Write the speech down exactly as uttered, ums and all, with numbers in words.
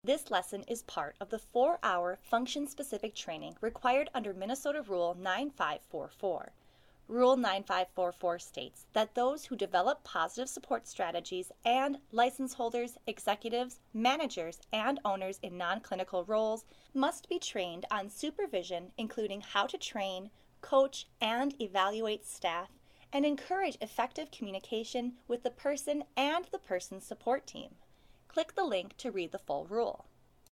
This lesson is part of the four-hour function-specific training required under Minnesota Rule nine five four four. Rule nine five four four states that those who develop positive support strategies and license holders, executives, managers, and owners in non-clinical roles must be trained on supervision, including how to train, coach, and evaluate staff, and encourage effective communication with the person and the person's support team. Click the link to read the full rule.